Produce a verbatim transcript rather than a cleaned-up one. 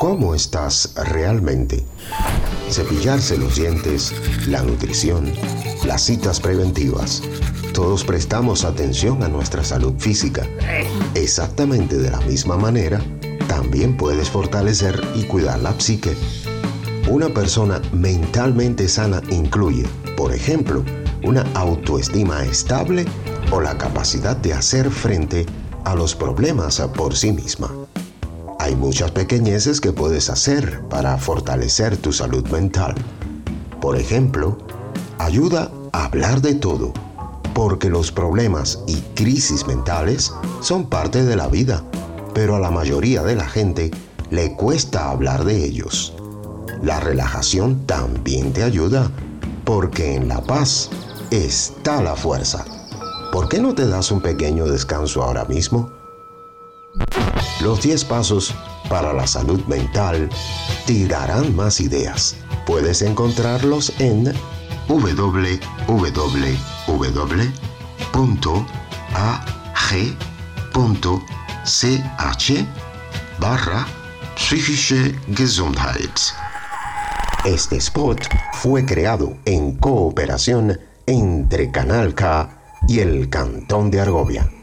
¿Cómo estás realmente? Cepillarse los dientes, la nutrición, las citas preventivas. Todos prestamos atención a nuestra salud física. Exactamente de la misma manera, también puedes fortalecer y cuidar la psique. Una persona mentalmente sana incluye, por ejemplo, una autoestima estable o la capacidad de hacer frente a los problemas por sí misma. Hay muchas pequeñeces que puedes hacer para fortalecer tu salud mental. Por ejemplo, ayuda a hablar de todo, porque los problemas y crisis mentales son parte de la vida, pero a la mayoría de la gente le cuesta hablar de ellos. La relajación también te ayuda, porque en la paz está la fuerza. ¿Por qué no te das un pequeño descanso ahora mismo? Los diez pasos para la salud mental te darán más ideas. Puedes encontrarlos en w w w punto a g punto c h barra psychische Gesundheit. Este spot fue creado en cooperación entre Canal K y el Cantón de Argovia.